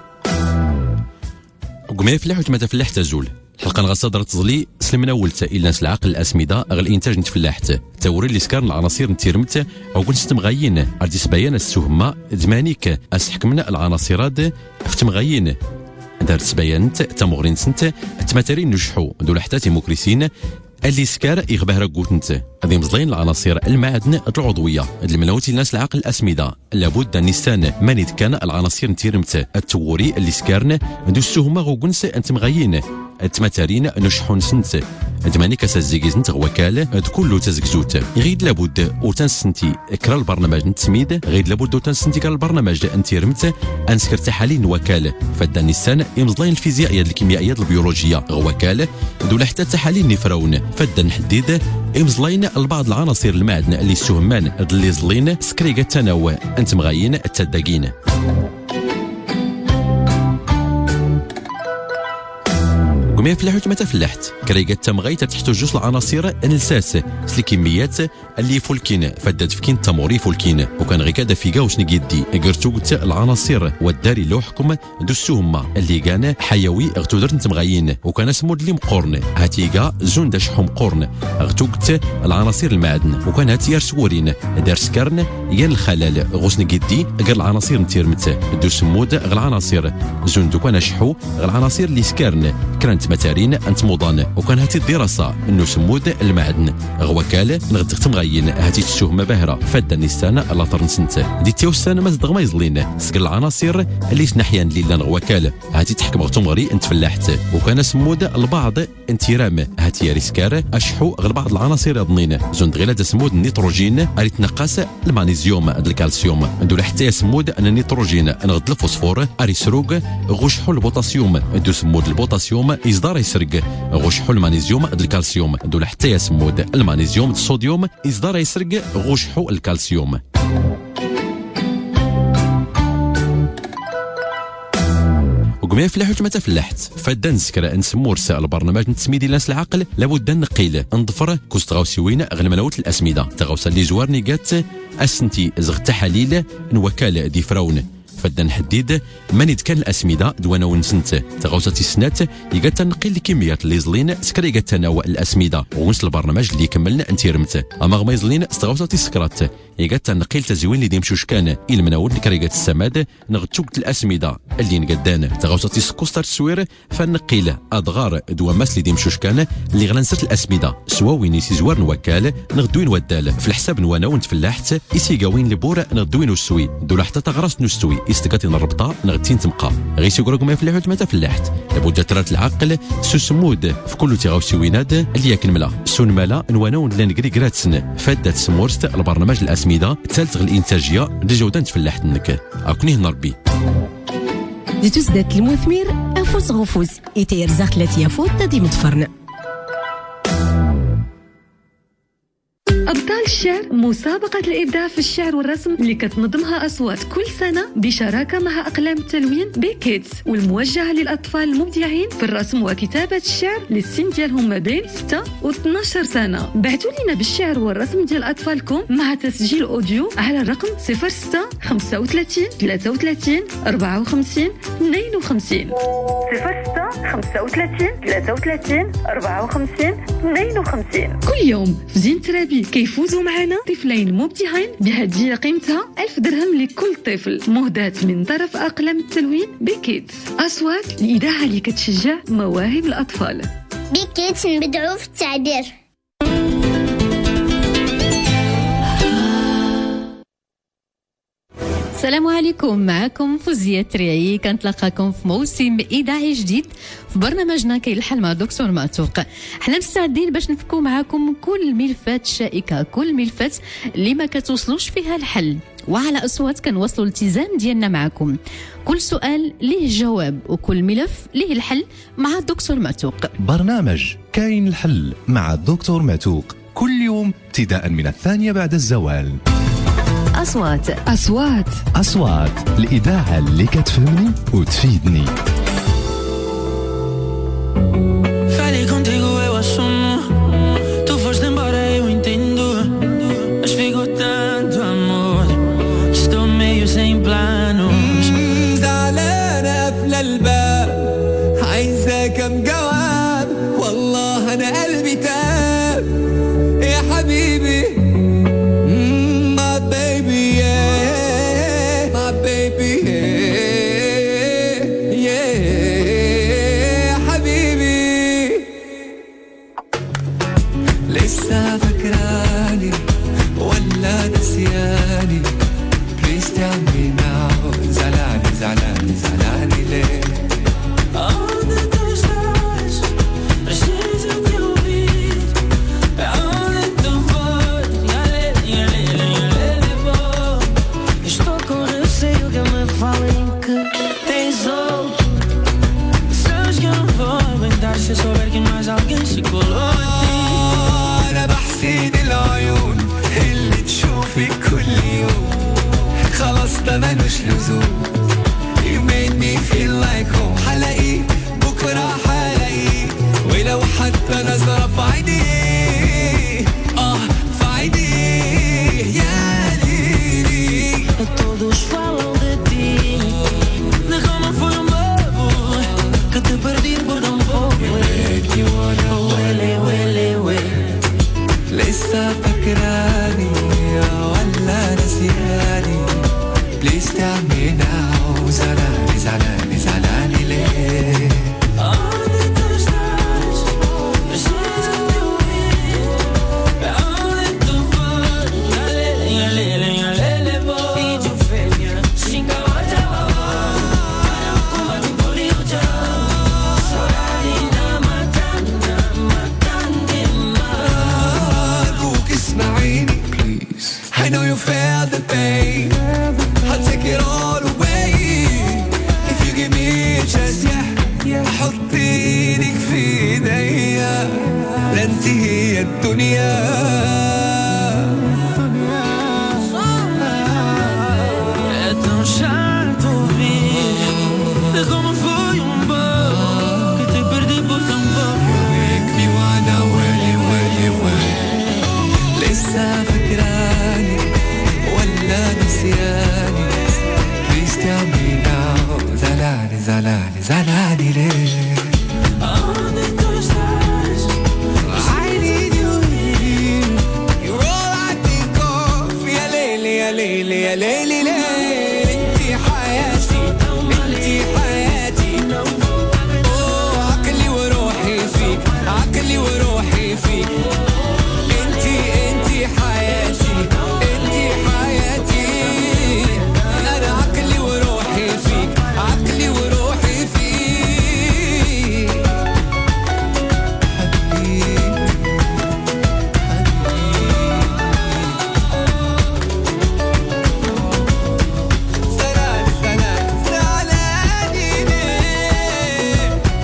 وقما يفلح وتما تفلح تزول حلقا غصدر تزلي سلمنا ولتا إلا نسلعق الأسمدة غل الإنتاج نتفلاحت توري اللي سكار العناصر نتيرمت أو كنت تمغين أردي سبايان السهمة دمانيك أسحكمنا العناصرات فتمغين دارت بيانت تمغرين سنت تماترين نجحوا دول حتى تيموكريسين اللي سكار يغبه رقوتنت هذه مزلين العناصر المعادن العضويه المنوت الناس العقل الاسمده لابد ان نستان من كان العناصر نتيرمت التوري اللي سكارن دوسوهما غوغنس انت مغايين التماترين نشحون سنت دماني كاسازيكيز نت غوكال كله تزكزوت غيد لابد وتنسنتي كرا البرنامج نتسميد غيد لابد وتنسنتي كرا البرنامج انتيرمت انسكر تحاليل وكال فدانيستان يمزلين الفيزيائيات الكيميائيات البيولوجيه غوكال دول حتى تحاليل نفراون فدان حديد يمزلين البعض العناصر المعدن اللي سهمان اللي زلين سكريغا التنوع انت مغايين التداقين قمي فلاحوت متى فلاحت كريقة تمغي تحت جوج العناصر نلساس سلي كميات اللي فولكين فداد فكين تموري فولكين وكان غير كذا فيكا واش نقيدي قرتو قلت العناصر والداري لوحكم دوسوهما اللي كان حيوي اغتودر نتمغايين وكان اسمو اللي مقورن هاتيكا زون داشحو مقورن اغتو قلت العناصر المعدن وكان هاتيار سورين دار سكرن يان الخلال غوس نقيدي غير العناصر نتيرمت دوسمود غير العناصر زون دو كان شحو غير العناصر اللي سكرن كانت متارين انت موضان وكان هاتي الدراسه انه سمود المعدن غوكال نغدق تمغاين هاتي تسوهما باهره فدا نيستان لا طرنسنت دي تيوسان ما تدغ ما يزلين سكل العناصر اللي سنحيان ليلا غوكال هاتي تحكم غتمغري انت فلاحت وكان سمود البعض انترام هاتي ريسكار اشحو غير بعض العناصر يضنين زون غير سمود النيتروجين اري تنقص المغنيسيوم الكالسيوم دول حتى سمود ان النيتروجين نغد الفوسفور اري سروق غشحو البوتاسيوم دو سمود البوتاسيوم إصدار يسرق غشحو المغنيسيوم الكالسيوم دول حتى يسمود المغنيسيوم الصوديوم إصدار يسرق غشحو الكالسيوم وقمي فلاحوت متى فلاحت فدا نسكر نسمو رساء البرنامج نتسميدي ناس العقل لابد نقيل نضفر كوز تغاوسيوين غنملوت الاسمده تغاوسا اللي زوارني قات اسنتي زغ تحاليل نوكال دي فراون فدا نحدد من كان الاسمده دوانا ونسنت تغوصتي السنات يقات تنقيل الكميات اللي زلين سكري يقات تناوى الاسمده ونس البرنامج اللي كملنا انتيرمت اما غما يزلين استغوصتي سكرات يقات تنقيل تزوين اللي ديمشوش كان المناول كريقات السماد نغتوك الاسمده اللي نقدان تغوصتي سكوستر السوير فنقيل ادغار دوا ماس اللي ديمشوش كان اللي غلنسات الاسمده سوا وين يسيزوار نوكال نغدوين ودال في الحساب نوانا ونتفلاحت يسيقاوين لبورا نغدوين وسوي دول حتى تغرس نستوي استقاتين الربطه نغتين تمقى غير يقولكم ما فلاحوت متى فلاحت لابد ترات العقل سوسمود في كل تغاوسيوينات اللي يكملا سون مالا نوانا ونلا نقري قراتسن فادت سمورست البرنامج الاسمده ثالث الانتاجيه لجوده فلاحت نك اكوني نربي دي تزداد المثمر افوس غفوز يتير زخلت يفوت تدي متفرن أبطال الشعر مسابقة الإبداع في الشعر والرسم اللي كتنظمها أصوات كل سنة بشراكة مع أقلام التلوين بكيدز والموجهة للأطفال المبدعين في الرسم وكتابة الشعر للسن ديالهم ما بين ستة و اثنا عشر سنة. بعثوا لنا بالشعر والرسم ديال أطفالكم مع تسجيل أوديو على الرقم صفر ستة خمسة وثلاثين ثلاثة وثلاثين أربعة وخمسين اثنين وخمسين صفر ستة خمسة وثلاثين ثلاثة وثلاثين أربعة وخمسين اثنين وخمسين. كل يوم في زين ترابي كيفوزوا معنا طفلين مبدعين بهدية قيمتها ألف درهم لكل طفل مهداة من طرف أقلام التلوين بكيدز. أصوات الإذاعة اللي كتشجع مواهب الأطفال. بكيدز نبدعوا في التعبير. السلام عليكم، معكم فوزية تريعي كنتلاقاكم في موسم إذاعي جديد في برنامجنا كي الحل مع دكتور معتوق. حنا مستعدين باش نفكوا معكم كل الملفات الشائكة، كل الملفات اللي ما كتوصلوش فيها الحل، وعلى أصوات كنوصلوا الالتزام ديالنا معكم. كل سؤال ليه جواب وكل ملف ليه الحل مع الدكتور معتوق. برنامج كاين الحل مع الدكتور معتوق كل يوم ابتداء من الثانية بعد الزوال. أصوات أصوات أصوات الإذاعة اللي كتفهمني وتفيدني. Falei contigo, eu assumo. Tu foste embora, eu entendo. Mas ficou tanto amor. Estou meio sem planos. زعلانة قافلة الباب عايزة كم جواب. والله أنا قلبي تاب يا حبيبي. baby, yeah, my baby, yeah, yeah. فيك كل يوم خلاص ده ملوش لزوم. You made me feel like home. حلاقي بكرة حلاقي ولو حتى نظرة في عيني اه في عيني يا ليلي. Todos falam de ti, na cama foi um bobo que te perdi por tão pouco. Huele, huele, huele. لسه فاكراني ولا نسياني؟ Please tell me now. زعلاني زعلاني زعلاني ليه؟ Onde tu estás? Preciso de ouvir. Aonde tu vais? Galele, galele, galele, boy. E tu fêmea, xinga outra para o corpo por eu já. Sorari na matana, matande mal. أرجوك اسمعيني please. I know you feel the pain. I'll take it all away if you give me a chance. Yeah, حط ايدك في ايديا لا انت هي الدنيا. É tão chato ouvir de como foi um bobo que te perdi por tão pouco. Make me wanna willy willy willy. لسه فاكراني ولا نسياني؟ Please tell me now. زعلاني زعلاني زعلاني ليه؟ Onde tu estás? I need you here. You're all I think of. يا ليلي يا ليلي يا ليلي ليلي. انتي حياتي انتي حياتي. اوه عقلي وروحي فيك عقلي وروحي فيك. انتي انتي حياتي انتي حياتي. انا عقلي وروحي فيك عقلي وروحي فيك. زعلاني زعلاني زعلاني ليه؟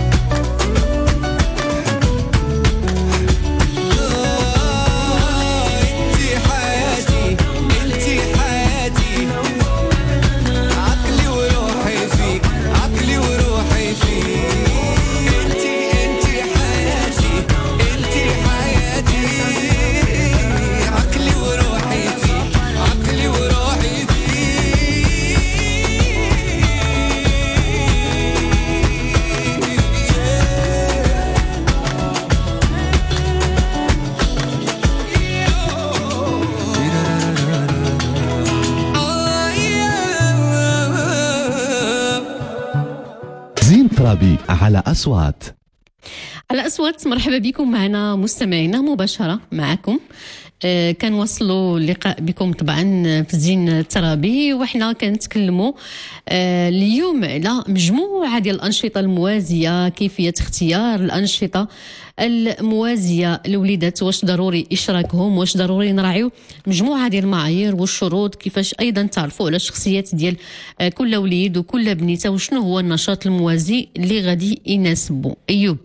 انتي حياتي انتي حياتي. عقلي وروحي فيك عقلي وروحي فيك. انتي انتي حياتي انتي حياتي. عقلي وروحي فيك عقلي وروحي فيك. زين ترابي على أصوات. على أصوات. مرحبا بكم معنا مستمعينا مباشرة معكم. آه، كنوصلوا اللقاء بكم طبعا في زين الترابي، وحنا كنتكلموا آه، اليوم على مجموعة ديال الأنشطة الموازية، كيفية اختيار الأنشطة الموازية للوليدات، واش ضروري إشراكهم، واش ضروري نراعيو مجموعة ديال المعايير والشروط، كيفاش أيضا تعرفوا على الشخصيات ديال آه، كل وليد وكل بنيته، وشنو هو النشاط الموازي اللي غادي يناسبه. أيوب،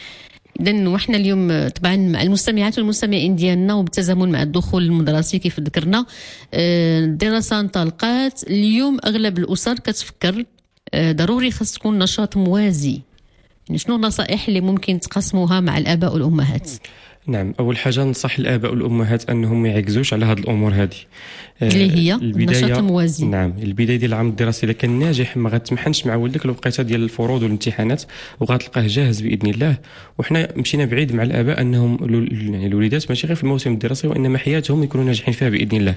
إذن وحنا اليوم طبعا مع المستمعات والمستمعين ديالنا وبالتزامن مع الدخول المدرسي كيف ذكرنا، الدراسة انطلقت اليوم. أغلب الأسر كتفكر ضروري خاص تكون نشاط موازي. يعني شنو النصائح اللي ممكن تقسموها مع الآباء والأمهات؟ نعم، أول حاجة ننصح الآباء والأمهات أنهم ما يعكزوش على هذه الأمور هذه اللي هي النشاط الموازي. نعم، البداية ديال العام الدراسي إذا كان ناجح ما غتمحنش مع ولدك الوقيته ديال الفروض والامتحانات وغتلقاه جاهز بإذن الله. وحنا مشينا بعيد مع الآباء أنهم يعني الوليدات ماشي غير في الموسم الدراسي وإنما حياتهم يكونوا ناجحين فيها بإذن الله.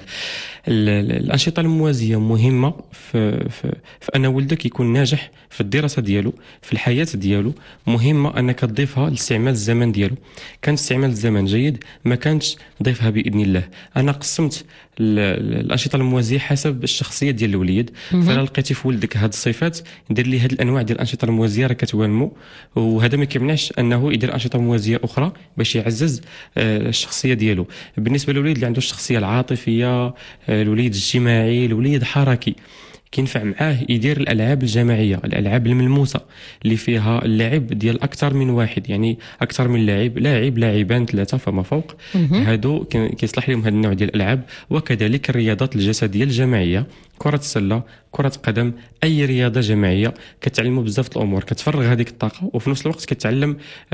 الأنشطة الموازية مهمة في, في, في أن ولدك يكون ناجح في الدراسة ديالو، في الحياة ديالو. مهمة أنك تضيفها لاستعمال الزمن ديالو. كان استعمال الزمن جيد، ما كانش ضيفها بإذن الله. أنا قسمت الأنشطة الموازية حسب الشخصية ديال الوليد، فلا لقيتي في ولدك هاد الصفات دير لي هاد الأنواع ديال الأنشطة الموازية راه كتوانمو، وهذا ما كيمنعش أنه يدير أنشطة موازية أخرى باش يعزز الشخصية ديالو. بالنسبة للوليد اللي عنده الشخصية العاطفية، الوليد الاجتماعي، الوليد حركي، كينفع معاه يدير الالعاب الجماعيه، الالعاب الملموسه اللي فيها اللعب ديال اكثر من واحد، يعني اكثر من لاعب، لاعب لاعبان ثلاثه فما فوق. هادو كيصلح لهم هذا النوع ديال الالعاب. وكذلك الرياضات الجسديه الجماعيه، كرة السلة، كرة قدم، أي رياضة جماعية كتعلموا بزاف الأمور، كتفرغ هذيك الطاقة وفي نفس الوقت كتعلم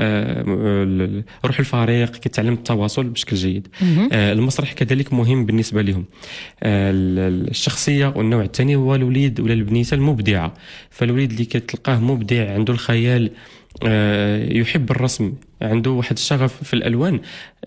آه روح الفريق، كتعلم التواصل بشكل جيد. آه المسرح كذلك مهم بالنسبة لهم. آه الشخصية والنوع الثاني هو الوليد ولا البنية المبدعة. فالوليد اللي كتلقاه مبدع، عنده الخيال، يحب الرسم، عنده واحد الشغف في الالوان،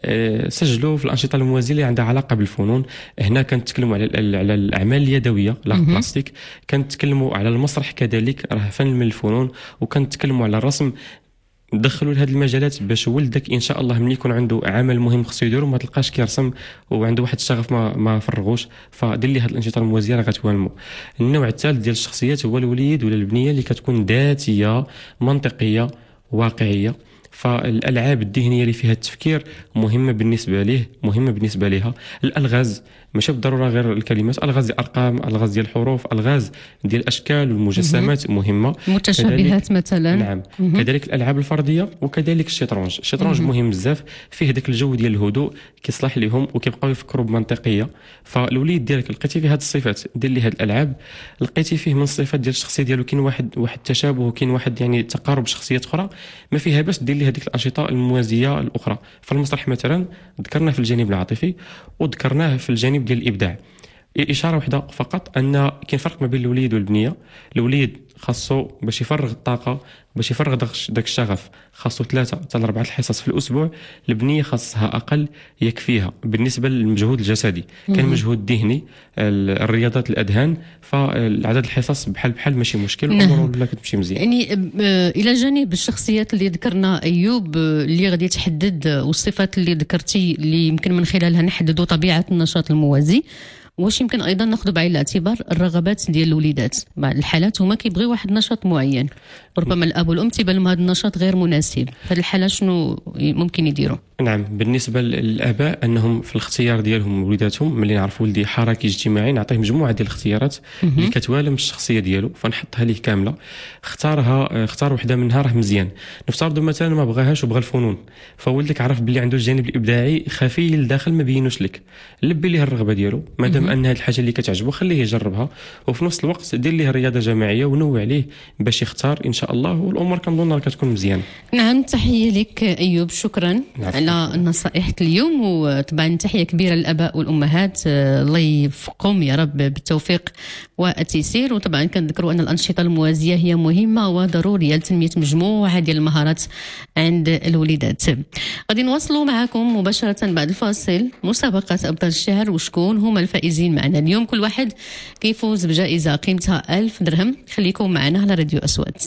سجلوا في الانشطه الموازيه اللي عندها علاقه بالفنون. هنا كنتكلموا على على الاعمال اليدويه لا بلاستيك، كنتكلموا على المسرح كذلك راه فن من الفنون، وكنتكلموا على الرسم. دخلوا لهذه المجالات باش ولدك ان شاء الله ملي يكون عنده عمل مهم خصو يديرو ما تلقاش كيرسم وعنده واحد الشغف ما ما فرغوش. فدير لي هذه الانشطه الموازيه راه غتوالمو. النوع الثالث ديال الشخصيات هو الوليد ولا البنيه اللي كتكون ذاتيه، منطقيه، واقعيه. فالالعاب الذهنيه اللي فيها التفكير مهمه بالنسبه ليه، مهمه بالنسبه لها. الالغاز ماشي بالضروره غير الكلمات، الغاز ديال الارقام، الغاز ديال الحروف، الغاز ديال الاشكال والمجسمات مهمه. متشابهات مثلا. نعم. مه. كذلك الالعاب الفرديه وكذلك الشطرنج. الشطرنج مهم بزاف، فيه هذاك الجو ديال الهدوء كيصلح لهم وكيبقاو يفكروا بمنطقيه. فالوليد ديالك لقيتي فيه هذه الصفات، دير لي هذه الالعاب، لقيتي فيه من الصفات ديال الشخصيه ديالو كاين واحد واحد التشابه وكاين واحد يعني تقارب شخصيات اخرى، ما فيها باش دير لي هذيك الانشطه الموازيه الاخرى. فالمسرح مثلا ذكرناه في الجانب العاطفي وذكرناه في الجانب ديال الابداع. اشاره واحده فقط ان كاين فرق ما بين الوليد والبنيه. الوليد خاصو باش يفرغ الطاقه، باش يفرغ داك الشغف، خاصو ثلاثه حتى لاربعه الحصص في الاسبوع. البنيه خاصها اقل يكفيها بالنسبه للمجهود الجسدي. كان مجهود ذهني، الرياضات الاذهان، فالعدد الحصص بحال بحال ماشي مشكل والامور ولا كتمشي مزيان. يعني الى جانب الشخصيات اللي ذكرنا ايوب اللي غادي تحدد والصفات اللي ذكرتي اللي يمكن من خلالها نحددوا طبيعه النشاط الموازي، واش يمكن ايضا ناخذ بعين الاعتبار الرغبات ديال الوليدات؟ بعض الحالات هما كيبغيو واحد النشاط معين، ربما الاب والام تيبان لهم هذا النشاط غير مناسب. في هذه الحاله شنو ممكن يديروا؟ نعم، بالنسبه للاباء انهم في الاختيار ديالهم وليداتهم، ملي نعرف ولدي حركي اجتماعي نعطيه مجموعه ديال الاختيارات اللي كتوالم الشخصيه ديالو، فنحطها ليه كامله. اختارها اختار وحده منها راه مزيان. نفترضوا مثلا ما بغاهاش وبغى الفنون، فولدك عرف باللي عنده الجانب الابداعي خفي لداخل ما بينوش لك، لبي ليه الرغبه ديالو مادام ان هذه الحاجه اللي كتعجبو خليه يجربها، وفي نفس الوقت دير ليه رياضه جماعيه ونوع عليه باش يختار ان شاء الله، والامور كنظن راه كتكون مزيان. نعم، تحيه لك ايوب، شكرا على النصائح اليوم، وطبعا تحيه كبيره للاباء والامهات، الله يوفقهم يا رب بالتوفيق والتيسير. وطبعا كنذكروا ان الانشطه الموازيه هي مهمه وضروريه لتنميه مجموعه ديال المهارات عند الوليدات. غادي نواصلوا معكم مباشره بعد الفاصل مسابقه ابطال الشعر، وشكون هما الفائزين معنا اليوم. كل واحد كيفوز بجائزه قيمتها ألف درهم. خليكم معنا على راديو أصوات.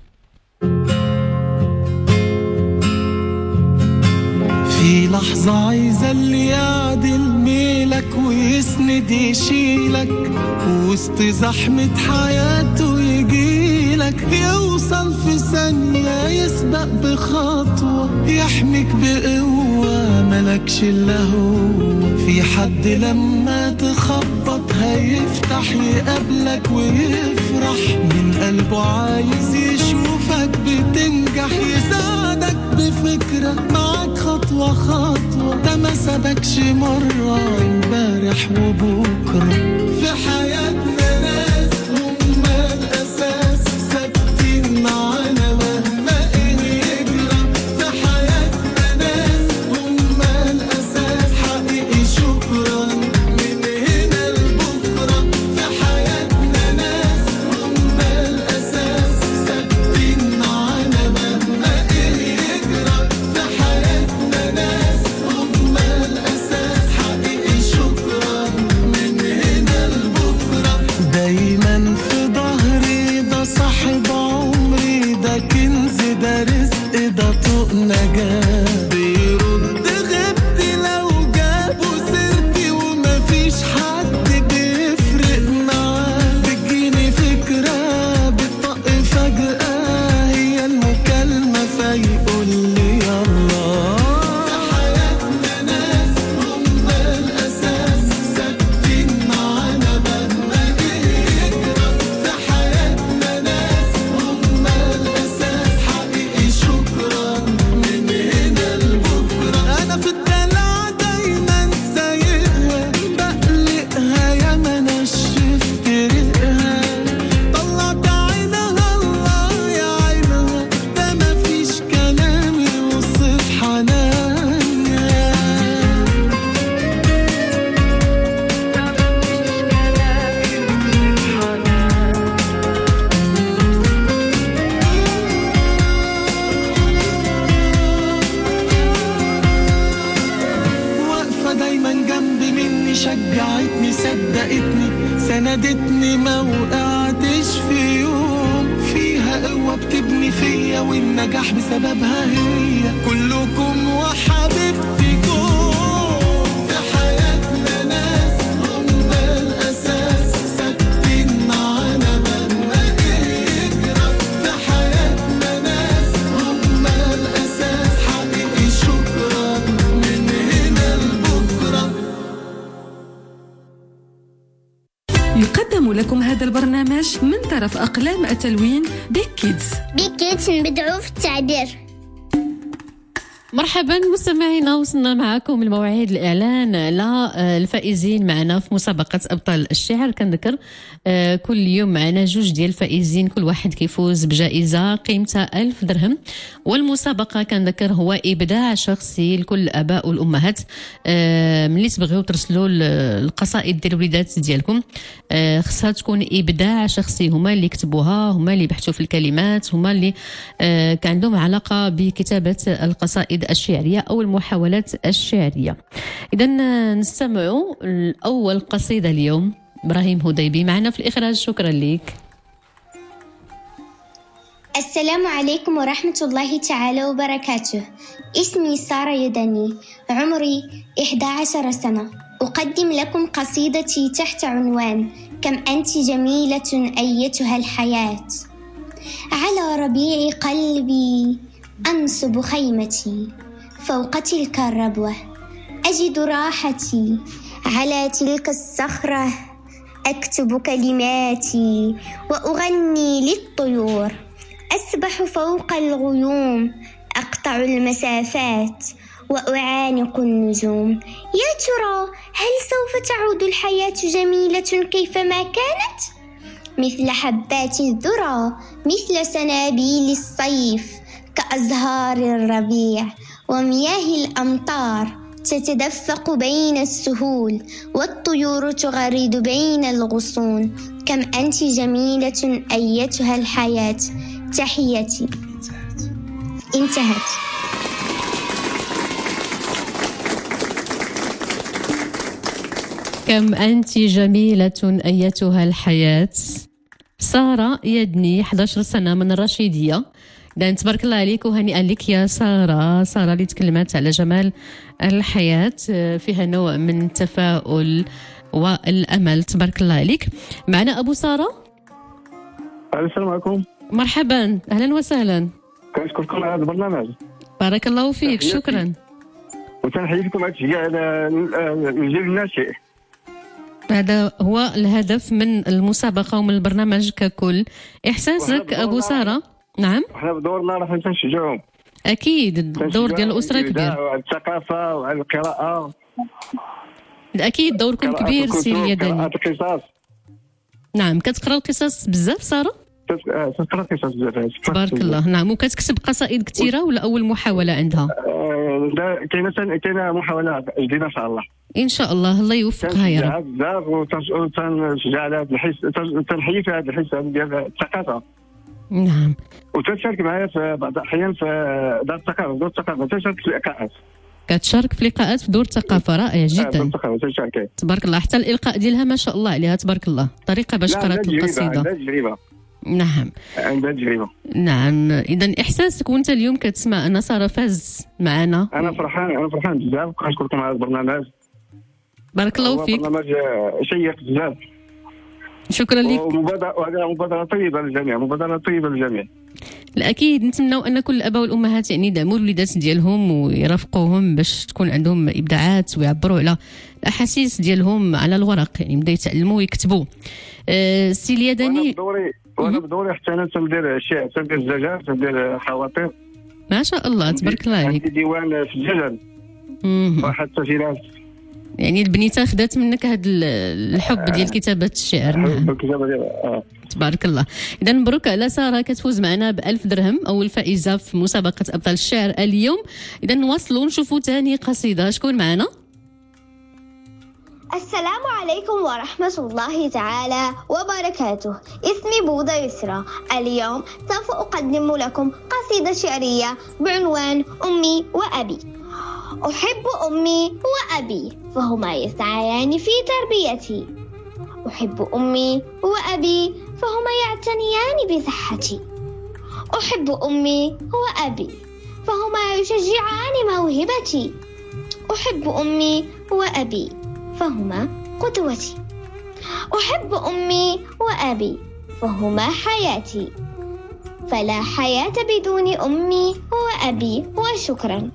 في لحظة عايزة اللي يعدل ميلك ويسند يشيلك وسط زحمة حياته يجيلك، يوصل في ثانية يسبق بخطوة يحميك بقوة ملكش إلا هو. في حد لما تخبط هيفتح يقابلك ويفرح من قلبه، عايز يشوفك بتنجح يساعدك بفكرة معاك خطوة خطوة. ده ما سابكش مرة امبارح وبكرة. في حياتنا ناس هم الأساس ثابتين معانا مهما ايه يجرى. في حياتنا ناس هم الأساس حقيقي شكرا من هنا لبكرة. في حياتنا ناس هم الأساس ثابتين معانا مهما ايه يجرى. في حياتنا ناس هم الأساس حقيقي شكرا من هنا شجعتني صدقتني سندتني ما وقعتش في يوم فيها قوة بتبني فيا والنجاح بسببها هي كلكم وحبيبتكم في حياتنا ناس هم الأساس ثابتين معانا مهما يجرى في حياتنا ناس هم الأساس حقيقي شكرا من هنا لبكرة. يقدم لكم هذا البرنامج من طرف أقلام التلوين بيك كيدز. بيك كيدز نبدعوا في التعبير. مرحبا مستمعينا، وصلنا معكم الموعد الإعلان للفائزين معنا في مسابقة أبطال الشعر. كنذكر كل يوم معنا جوج ديال الفائزين، كل واحد كيفوز بجائزة قيمتها ألف درهم. والمسابقة كنذكر هو إبداع شخصي لكل الآباء والأمهات. ملي تبغيو ترسلوا القصائد ديال الوليدات ديالكم خصها تكون إبداع شخصي، هما اللي كتبوها، هما اللي بحثوا في الكلمات، هما اللي كان عندهم علاقة بكتابة القصائد الشعرية أو المحاولات الشعرية. إذا نستمعوا الأول قصيدة اليوم. إبراهيم هديبي معنا في الإخراج، شكرا لك. السلام عليكم ورحمة الله تعالى وبركاته. اسمي سارة يدني، عمري إحدى عشر سنة. أقدم لكم قصيدتي تحت عنوان كم أنت جميلة أيتها الحياة. على ربيع قلبي أنصب خيمتي، فوق تلك الربوة أجد راحتي، على تلك الصخرة أكتب كلماتي وأغني للطيور، أسبح فوق الغيوم أقطع المسافات وأعانق النجوم. يا ترى هل سوف تعود الحياة جميلة كيفما كانت؟ مثل حبات الذرة، مثل سنابيل الصيف، كأزهار الربيع ومياه الأمطار تتدفق بين السهول، والطيور تغرد بين الغصون. كم أنت جميلة أيتها الحياة. تحياتي. انتهت. كم أنت جميلة أيتها الحياة. سارة يدني، إحدى عشرة سنة، من الرشيدية. إذن تبارك الله عليك وهنيئا لك يا سارة. سارة اللي تكلمت على جمال الحياة، فيها نوع من التفاؤل والأمل. تبارك الله عليك. معنا أبو سارة. السلام عليكم. مرحبا، أهلا وسهلا. كنشكركم على هذا البرنامج. بارك الله فيك، شكرا. وتنحييكم على التشجيع على الجيل الناشئ. هذا هو الهدف من المسابقة ومن البرنامج ككل. إحساسك أبو سارة؟ نعم. احنا بدورنا راح نشجعهم. أكيد الدور ديال الأسرة كبير. وعلى الثقافة وعلى القراءة. أكيد دوركم كبير سي اليداني. قراءة القصص. نعم، كتقراو القصص بزاف سارة؟ كتقرا قصص بزاف. تبارك الله. نعم، وكتكتب قصائد كثيرة ولا أول محاولة عندها؟ لا، كاينه كاينه محاولة جديدة إن شاء الله. إن شاء الله، الله يوفقها يا رب. بزاف وتنشجع على هذا الحس، تنحيي في هذا الحس ديال الثقافة. نعم. وتشارك معايا في بعض الأحيان في دار الثقافة، دور الثقافة تشارك في اللقاءات. كتشارك في لقاءات في دور الثقافة، رائع جدا. تبارك الله، حتى الإلقاء ديالها ما شاء الله عليها تبارك الله، طريقة باش قرات القصيدة. عندها تجربة. نعم. عندها تجربة. نعم، إذا إحساسك وأنت اليوم كتسمع أن سارة فاز معنا؟ أنا فرحان، أنا فرحان بزاف. كنشكركم على البرنامج. بارك الله فيك. برنامج شيق بزاف. شكرا لك. ومبادرة مبادرة طيبة للجميع، مبادرة طيبة للجميع. الأكيد نتمنوا أن كل الآباء والأمهات يعني يدعموا الوليدات ديالهم ويرافقوهم باش تكون عندهم إبداعات ويعبروا على الأحاسيس ديالهم على الورق، يعني يبداو يتعلموا ويكتبوا. أه سي اليداني. وأنا بدوري وأنا بدوري حتى أنا تندير الشعر، تندير الزجاج، تندير خواطر. ما شاء الله تبارك الله عليك. عندي ديوان في الجلل. واحد التسجيلات. يعني البنيته خدات منك هذا الحب ديال كتابه الشعر. نعم. الكتابه ديال اه تبارك الله. اذا مبروك على ساره، كتفوز معنا بألف درهم، اول فائزه في مسابقه ابطال الشعر اليوم. اذا نواصلوا نشوفوا ثاني قصيده. شكون معنا؟ السلام عليكم ورحمة الله تعالى وبركاته. اسمي بوضة يسرى. اليوم سوف أقدم لكم قصيدة شعرية بعنوان أمي وأبي. أحب أمي وأبي فهما يسعيان في تربيتي. أحب أمي وأبي فهما يعتنيان بصحتي. أحب أمي وأبي فهما يشجعان موهبتي. أحب أمي وأبي فهما قدوتي. أحب أمي وأبي فهما حياتي. فلا حياة بدون أمي وأبي. وشكرا.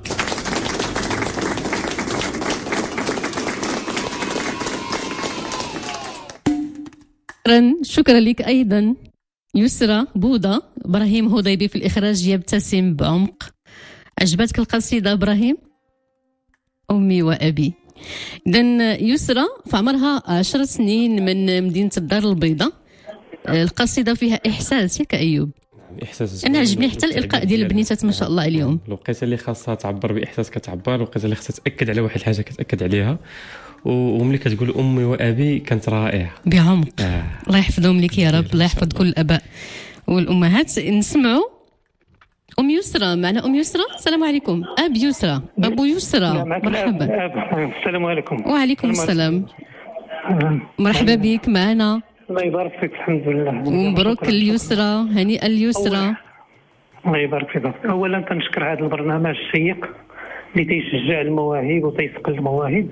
شكرا شكرا لك أيضا يسرى بوضة. إبراهيم هضيبي في الإخراج يبتسم بعمق. عجبتك القصيدة إبراهيم؟ أمي وأبي. إذن يسرى في عمرها عشر سنين من مدينة الدار البيضاء. القصيدة فيها إحساس ياك أيوب؟ احساس انا عجبني حتى الالقاء ديال البنيتات ما شاء الله اليوم. الوقيته اللي خاصها تعبر باحساس كتعبر، الوقيته اللي خاصها تاكد على واحد الحاجه كتاكد عليها، وملي كتقول امي وابي كانت رائعه بعمق. آه. الله يحفظهم لك يا رب، الله يحفظ كل الاباء والامهات. نسمعوا ام يسرى معنا. ام يسرى السلام عليكم. اب يسرى ابو يسرى مرحبا. السلام عليكم. وعليكم السلام. مرحبا بك معنا. الله يبارك فيك. الحمد لله ومبروك اليسرى، هنيئا اليسرى. الله يبارك فيك. اولا كنشكر هذا البرنامج الشيق اللي تيشجع المواهب وتيسقل المواهب،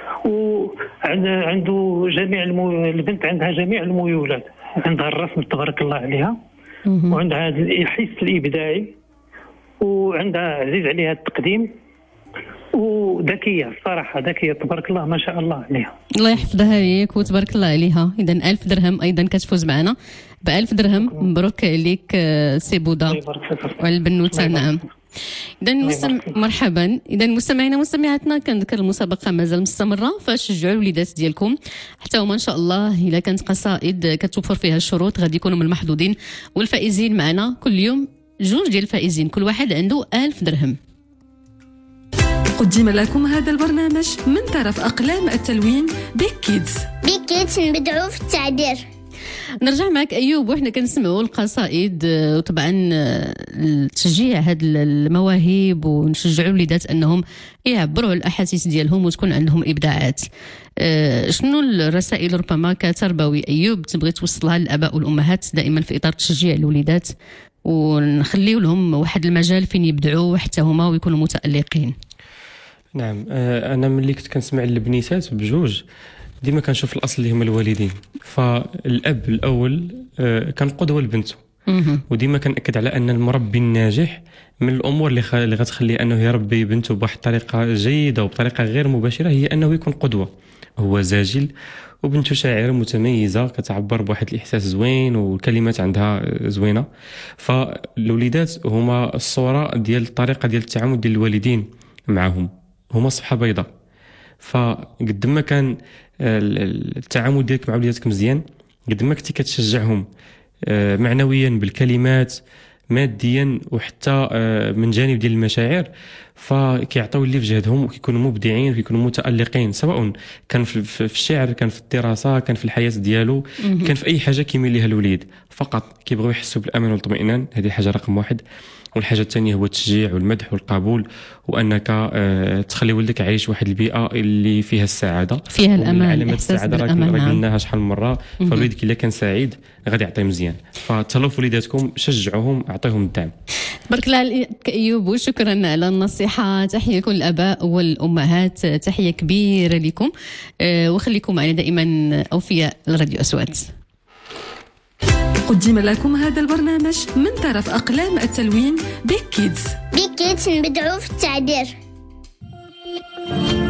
وعنده جميع المو... البنت عندها جميع الميولات، عندها الرسم تبارك الله عليها، وعندها هذا الحس الابداعي، وعندها عزيز عليها التقديم، وذكيه صراحه ذكيه تبارك الله ما شاء الله عليها. الله يحفظها ليك وتبارك الله عليها. اذا ألف درهم ايضا كتفوز معنا بألف درهم. مبروك عليك سي بوضة والبنوته. نعم. اذا مستم... مرحبا. اذا مستمعينا ومستمعاتنا كنذكر المسابقه مازال مستمره، فشجعوا الوليدات ديالكم حتى هما ان شاء الله الا كانت قصائد كتوفر فيها الشروط غادي يكونوا من المحظوظين. والفائزين معنا كل يوم جوج ديال الفائزين، كل واحد عنده ألف درهم. قدم لكم هذا البرنامج من طرف أقلام التلوين بيك كيدز. بيك كيدز نبدعوا في التعبير. نرجع معك أيوب وإحنا كنسمعوا القصائد، وطبعا التشجيع هاد المواهب ونشجعوا الوليدات أنهم يعبروا على الأحاسيس ديالهم وتكون عندهم إبداعات. شنو الرسائل ربما كتربوي أيوب تبغي توصلها للآباء والأمهات دائما في إطار تشجيع الوليدات ونخليو لهم واحد المجال فين يبدعوا حتى هما ويكونوا متألقين؟ نعم. انا ملي كنت كنسمع البنيتات بجوج ديما كنشوف الاصل اللي هما الوالدين. فالاب الاول كان قدوه لبنته، وديما كنأكد على ان المربي الناجح من الامور اللي خ... اللي غتخليه انه يربي بنته بواحد الطريقه جيده وبطريقه غير مباشره هي انه يكون قدوه. هو زاجل وبنته شاعره متميزه كتعبر بواحد الاحساس زوين والكلمات عندها زوينه. فالوليدات هما الصوره ديال الطريقه ديال التعامل ديال الوالدين معهم، هما صفحه بيضاء. فقد ما كان التعامل ديالك مع وليداتك مزيان قد ما كنتي كتشجعهم معنويا بالكلمات، ماديا وحتى من جانب ديال المشاعر، فكيعطيو اللي في جهدهم وكيكونوا مبدعين وكيكونوا متألقين، سواء كان في الشعر، كان في الدراسه، كان في الحياه ديالو، كان في اي حاجه كيميل ليها الوليد. فقط كيبغيو يحسوا بالامان والاطمئنان. هذه حاجه رقم واحد. والحاجه الثانيه هو التشجيع والمدح والقبول، وانك تخلي ولدك عايش واحد البيئه اللي فيها السعاده، فيها الامان. علامات السعاده راه قلناها شحال من مره. فالوليد الا كان سعيد غادي يعطي مزيان. فتهلاو في وليداتكم، شجعوهم، اعطيهم الدعم. بارك الله عليك ايوب وشكرا على النصيحه. تحيه لكل الاباء والامهات، تحيه كبيره لكم، وخليكم معنا دائما اوفياء لراديو أصوات. قدم لكم هذا البرنامج من طرف أقلام التلوين بيك كيدز. بيك كيدز نبدعوا في التعبير.